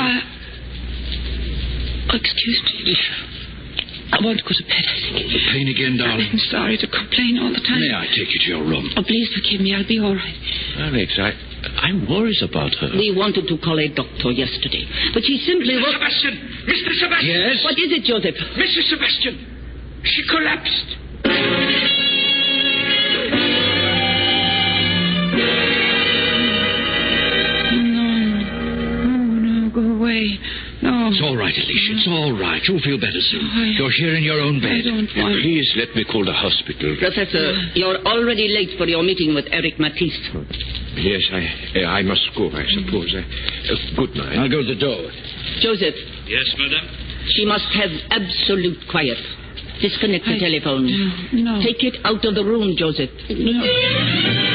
Excuse me. I want to go to bed, I think. Pain again, darling? I'm sorry to complain all the time. May I take you to your room? Oh, please forgive me. I'll be all right. Alex, I'm worried about her. We wanted to call a doctor yesterday, but she simply was... Mr. Sebastian! Yes? What is it, Joseph? Mrs. Sebastian! She collapsed. right, Alicia. It's all right. You'll feel better soon. You're here in your own bed. I don't want... Please let me call the hospital. Professor, you're already late for your meeting with Eric Matisse. Yes, I must go, I suppose. Good night. I'll go to the door. Joseph. Yes, madam? She must have absolute quiet. Disconnect the telephone. No. Take it out of the room, Joseph. No.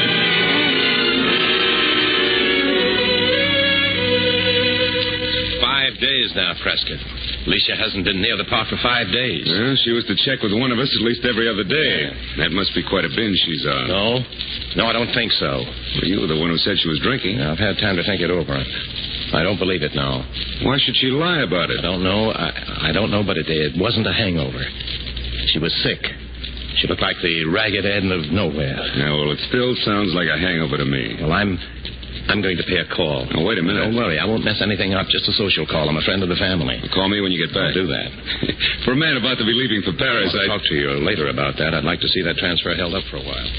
5 days now, Prescott. Alicia hasn't been near the park for 5 days. Well, she was to check with one of us at least every other day. Yeah. That must be quite a binge she's on. No, I don't think so. Well, you were the one who said she was drinking. Yeah, I've had time to think it over. I don't believe it now. Why should she lie about it? I don't know. I don't know, but it wasn't a hangover. She was sick. She looked like the Ragged Ann of nowhere. Yeah, well, it still sounds like a hangover to me. Well, I'm going to pay a call. Oh, wait a minute. Don't worry. I won't mess anything up. Just a social call. I'm a friend of the family. Well, call me when you get back. I'll do that. For a man about to be leaving for Paris, I'll talk to you later about that. I'd like to see that transfer held up for a while.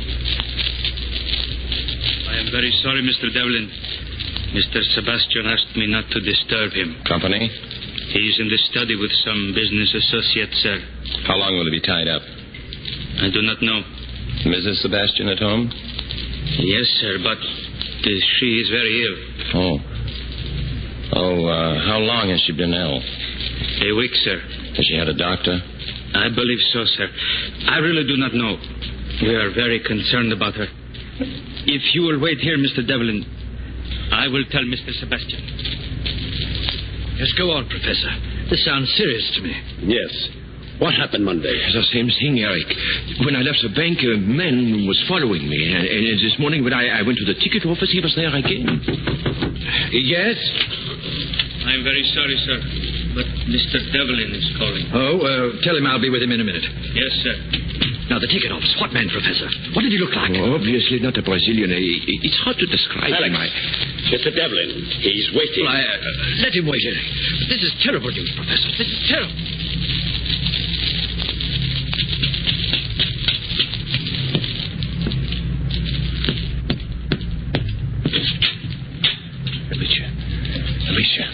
I am very sorry, Mr. Devlin. Mr. Sebastian asked me not to disturb him. Company? He's in the study with some business associates, sir. How long will he be tied up? I do not know. Mrs. Sebastian at home? Yes, sir, but she is very ill. How long has she been ill? A week, sir. Has she had a doctor? I believe so, sir. I really do not know. We are very concerned about her. If you will wait here, Mr. Devlin, I will tell Mr. Sebastian. Yes, go on, Professor. This sounds serious to me. Yes. What happened Monday? The same thing, Eric. When I left the bank, a man was following me. And this morning when I went to the ticket office, he was there again. Yes? I'm very sorry, sir, but Mr. Devlin is calling. Tell him I'll be with him in a minute. Yes, sir. Now, the ticket office. What man, Professor? What did he look like? Obviously not a Brazilian. It's hard to describe Alex, him. Mr. Devlin, he's waiting. Well, let him wait, Eric. This is terrible news, Professor. This is terrible. Alicia.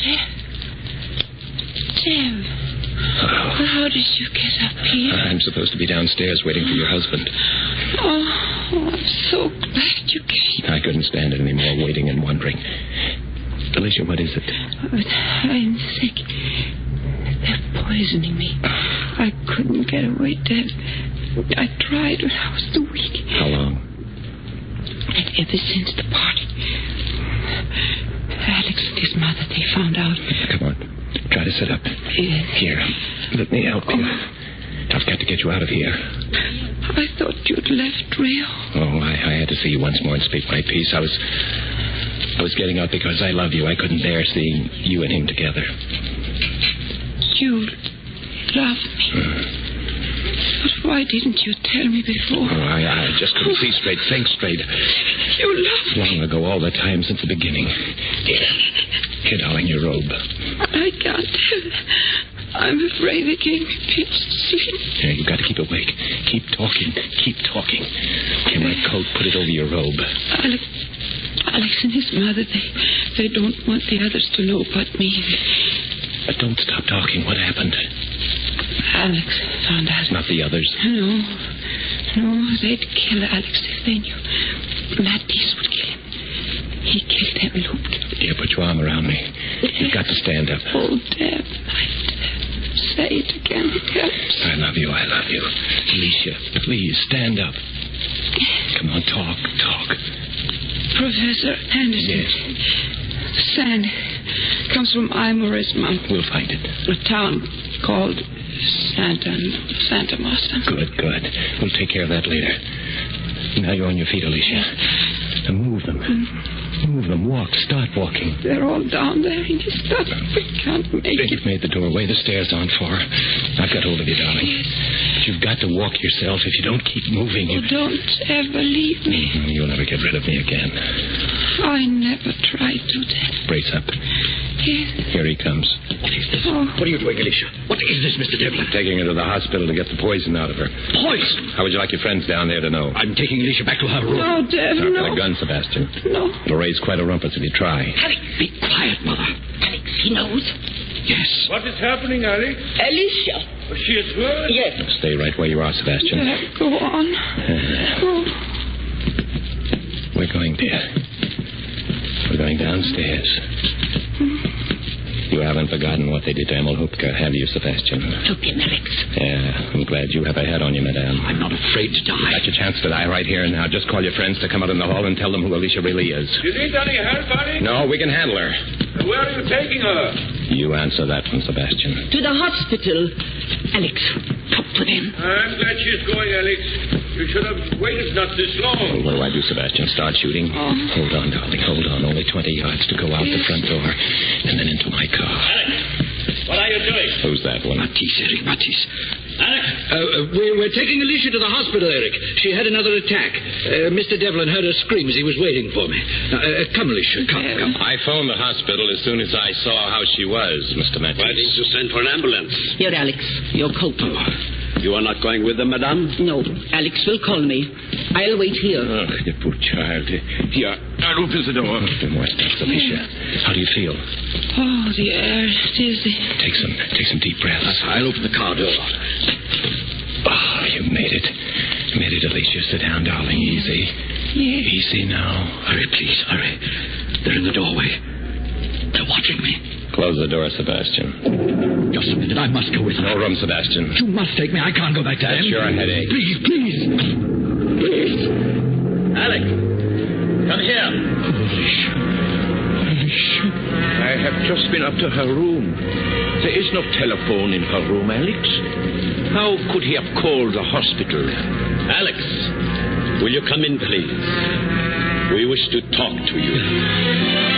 Jim. How did you get up here? I'm supposed to be downstairs waiting for your husband. Oh, I'm so glad you came. I couldn't stand it anymore, waiting and wondering. Alicia, what is it? I'm sick. They're poisoning me. I couldn't get away dead. I tried when I was too weak. How long? Ever since the party. Alex and his mother, they found out. Come on. Try to sit up. Here. Let me help you. I've got to get you out of here. I thought you'd left Rio. Oh, I had to see you once more and speak my piece. I was getting out because I love you. I couldn't bear seeing you and him together. You love me. But why didn't you tell me before? Oh, I just couldn't see straight, think straight. You love me. Long ago, all the time since the beginning. Here, darling, your robe. I can't tell. I'm afraid they gave me pills to sleep. Yeah, you've got to keep awake. Keep talking. Keep talking. Here, my coat. Put it over your robe. Alex and his mother, they don't want the others to know but me. But don't stop talking. What happened? Alex found out. Not the others. No, they'd kill Alex if they knew. Matisse would kill him. He killed Evelyn. Here, put your arm around me. You've got to stand up. Oh, Deb, say it again. It helps. I love you. Alicia, please, stand up. Come on, talk. Professor Anderson. Yes. The sand comes from Aymores Mountain. We'll find it. A town called Santa Marta. Good. We'll take care of that later. Now you're on your feet, Alicia. Now move them. Move them. Walk. Start walking. They're all down there in his stuff. We can't make it. You've made the doorway. The stairs aren't far. I've got hold of you, darling. But you've got to walk yourself. If you don't keep moving... Oh, don't ever leave me. You'll never get rid of me again. I never tried to, Dad. Brace up. Yes. Here he comes. What is this? Oh. What are you doing, Alicia? What is this, Mr. Devlin? Taking her to the hospital to get the poison out of her. Poison? How would you like your friends down there to know? I'm taking Alicia back to her room. No, Dad, I've no. got a gun, Sebastian. No. It'll raise quite a rumpus if you try. Alex, be quiet, Mother. Alex, he knows. Yes. What is happening, Alex? Alicia. She is hurt? Yes. Stay right where you are, Sebastian. Go on. Go. We're going, dear. We're going downstairs. You haven't forgotten what they did to Emil Hupka, have you, Sebastian? Took him, Alex. Yeah, I'm glad you have a head on you, madame. I'm not afraid to die. You got your chance to die right here and now. Just call your friends to come out in the hall and tell them who Alicia really is. You need any help, Alex? No, we can handle her. Where are you taking her? You answer that one, Sebastian. To the hospital. Alex, talk to them. I'm glad she's going, Alex. You should have waited not this long. Well, what do I do, Sebastian? Start shooting? Hold on, darling, hold on. Only 20 yards to go out the front door and then into my car. Alex, what are you doing? Who's that one? Matisse, Eric, Matisse. Alex? We're taking Alicia to the hospital, Eric. She had another attack. Mr. Devlin heard her scream as he was waiting for me. Come, Alicia, come. I phoned the hospital as soon as I saw how she was, Mr. Matthews. Why didn't you send for an ambulance? Here, Alex, your coat. You are not going with them, madame? No, Alex will call me. I'll wait here. Oh, the poor child. Here, I'll open the door. More steps, Alicia. How do you feel? Oh, the air is dizzy. Take some deep breaths. I'll open the car door. Oh, you made it. You made it, Alicia. Sit down, darling. Easy. Yes. Easy now. Hurry, please, hurry. They're in the doorway. They're watching me. Close the door, Sebastian. Just a minute. I must go with No her. room, Sebastian. You must take me. I can't go back to them. That's your headache. Please, please. Please. Alex, come here. I have just been up to her room. There is no telephone in her room, Alex. How could he have called the hospital? Alex, will you come in, please? We wish to talk to you.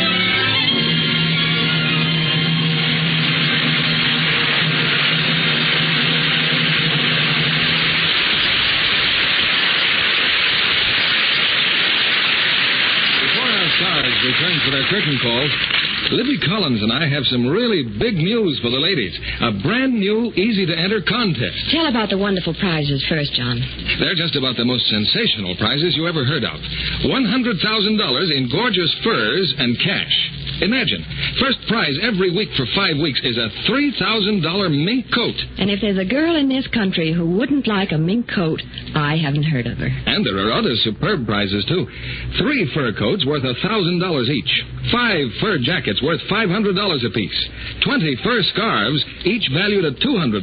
Return for their curtain calls. Libby Collins and I have some really big news for the ladies. A brand new, easy-to-enter contest. Tell about the wonderful prizes first, John. They're just about the most sensational prizes you ever heard of. $100,000 in gorgeous furs and cash. Imagine, first prize every week for 5 weeks is a $3,000 mink coat. And if there's a girl in this country who wouldn't like a mink coat, I haven't heard of her. And there are other superb prizes, too. 3 fur coats worth $1,000 each. 5 fur jackets worth $500 apiece. 20 fur scarves, each valued at $200.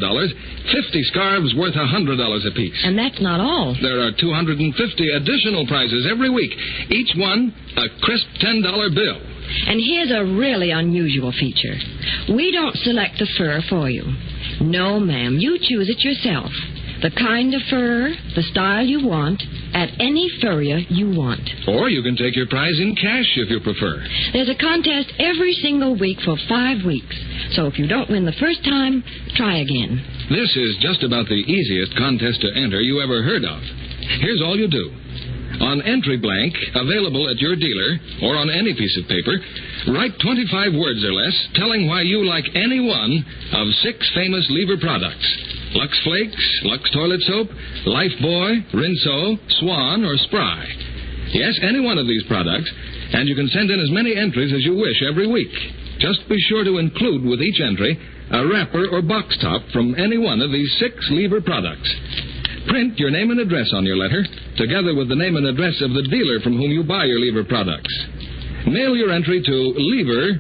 50 scarves worth $100 apiece. And that's not all. There are 250 additional prizes every week. Each one a crisp $10 bill. And here's a really unusual feature. We don't select the fur for you. No, ma'am. You choose it yourself. The kind of fur, the style you want, at any furrier you want. Or you can take your prize in cash if you prefer. There's a contest every single week for 5 weeks. So if you don't win the first time, try again. This is just about the easiest contest to enter you ever heard of. Here's all you do. On entry blank, available at your dealer, or on any piece of paper, write 25 words or less telling why you like any one of 6 famous Lever products. Lux Flakes, Lux Toilet Soap, Lifebuoy, Rinso, Swan, or Spry. Yes, any one of these products, and you can send in as many entries as you wish every week. Just be sure to include with each entry a wrapper or box top from any one of these 6 Lever products. Print your name and address on your letter, together with the name and address of the dealer from whom you buy your Lever products. Mail your entry to Lever,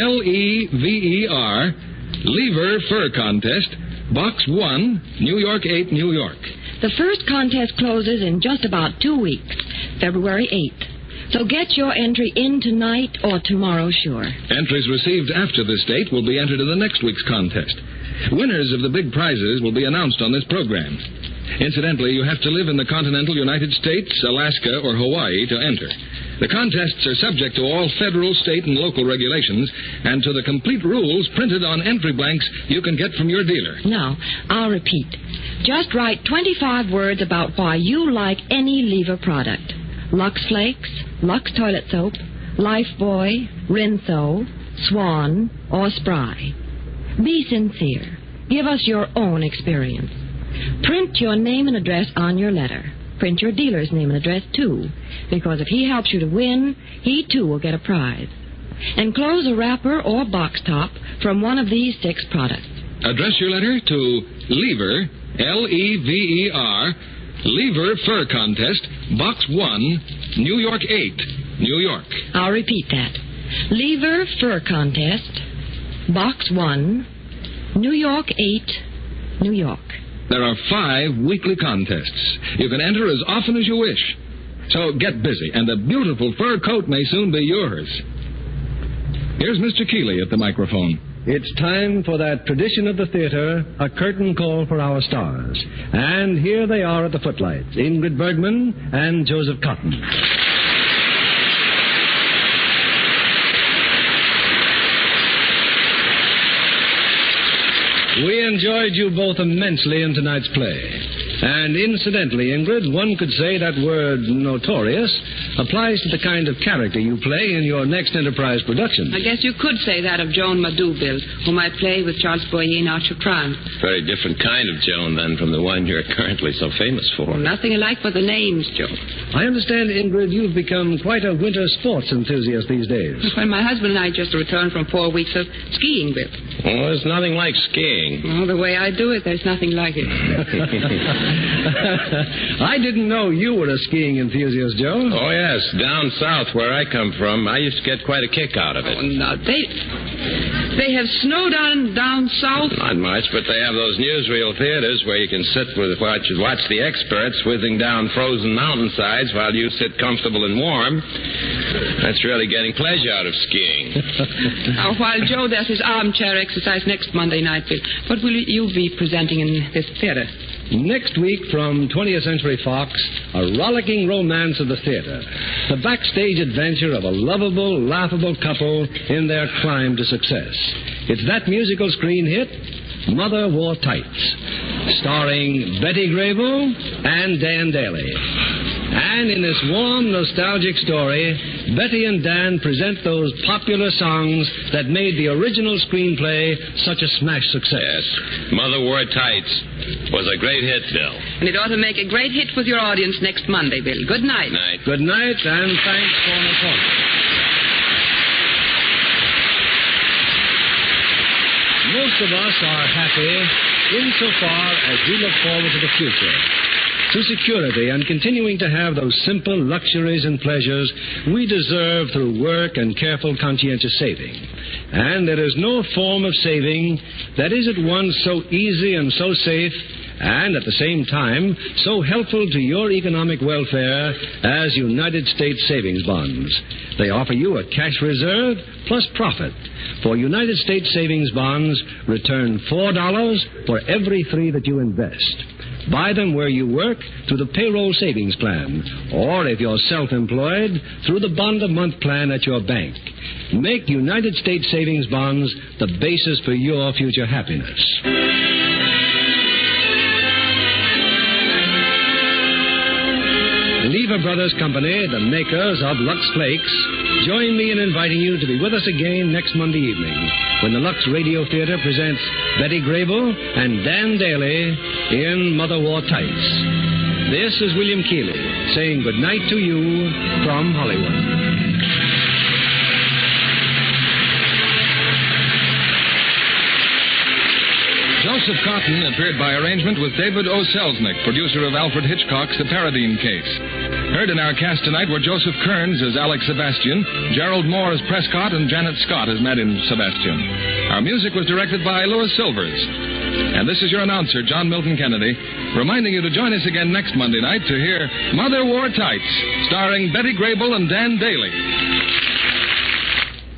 L-E-V-E-R, Lever Fur Contest, Box 1, New York 8, New York. The first contest closes in just about 2 weeks, February 8th. So get your entry in tonight or tomorrow, sure. Entries received after this date will be entered in the next week's contest. Winners of the big prizes will be announced on this program. Incidentally, you have to live in the continental United States, Alaska, or Hawaii to enter. The contests are subject to all federal, state, and local regulations, and to the complete rules printed on entry blanks you can get from your dealer. Now, I'll repeat. Just write 25 words about why you like any Lever product. Lux Flakes, Lux Toilet Soap, Lifebuoy, Rinso, Swan, or Spry. Be sincere. Give us your own experience. Print your name and address on your letter. Print your dealer's name and address, too, because if he helps you to win, he, too, will get a prize. Enclose a wrapper or box top from one of these 6 products. Address your letter to Lever, Lever, Lever Fur Contest, Box 1, New York 8, New York. I'll repeat that. Lever Fur Contest, Box 1, New York 8, New York. There are 5 weekly contests. You can enter as often as you wish. So get busy, and the beautiful fur coat may soon be yours. Here's Mr. Keeley at the microphone. It's time for that tradition of the theater, a curtain call for our stars. And here they are at the footlights, Ingrid Bergman and Joseph Cotton. We enjoyed you both immensely in tonight's play. And incidentally, Ingrid, one could say that word notorious applies to the kind of character you play in your next Enterprise production. I guess you could say that of Joan Madou, Bill, whom I play with Charles Boyer in Archer Crime. Very different kind of Joan, then, from the one you're currently so famous for. Well, nothing alike but the names, Joe. I understand, Ingrid, you've become quite a winter sports enthusiast these days. Well, my husband and I just returned from 4 weeks of skiing, Bill. Well, there's nothing like skiing. Well, the way I do it, there's nothing like it. I didn't know you were a skiing enthusiast, Joe. Oh, yes. Down south where I come from, I used to get quite a kick out of it. Oh, no. They have snow down south? Not much, but they have those newsreel theaters where you can sit watch the experts whizzing down frozen mountainsides while you sit comfortable and warm. That's really getting pleasure out of skiing. While Joe does his armchair exercise next Monday night, Bill, what will you be presenting in this theater? Next week from 20th Century Fox, a rollicking romance of the theater. The backstage adventure of a lovable, laughable couple in their climb to success. It's that musical screen hit, Mother Wore Tights, starring Betty Grable and Dan Daly. And in this warm, nostalgic story, Betty and Dan present those popular songs that made the original screenplay such a smash success. Yes. Mother Wore Tights was a great hit, Bill. And it ought to make a great hit with your audience next Monday, Bill. Good night. Night. Good night, and thanks for the call. Most of us are happy insofar as we look forward to the future, to security and continuing to have those simple luxuries and pleasures we deserve through work and careful conscientious saving. And there is no form of saving that is at once so easy and so safe and at the same time so helpful to your economic welfare as United States savings bonds. They offer you a cash reserve plus profit. For United States savings bonds, return $4 for every $3 that you invest. Buy them where you work through the payroll savings plan, or if you're self-employed, through the bond-a-month plan at your bank. Make United States savings bonds the basis for your future happiness. Lever Brothers Company, the makers of Lux Flakes, join me in inviting you to be with us again next Monday evening when the Lux Radio Theater presents Betty Grable and Dan Daly in Mother Wore Tights. This is William Keeley saying good night to you from Hollywood. Joseph Cotton appeared by arrangement with David O. Selznick, producer of Alfred Hitchcock's The Paradine Case. Heard in our cast tonight were Joseph Kearns as Alex Sebastian, Gerald Moore as Prescott, and Janet Scott as Madame Sebastian. Our music was directed by Louis Silvers. And this is your announcer, John Milton Kennedy, reminding you to join us again next Monday night to hear Mother Wore Tights, starring Betty Grable and Dan Daly.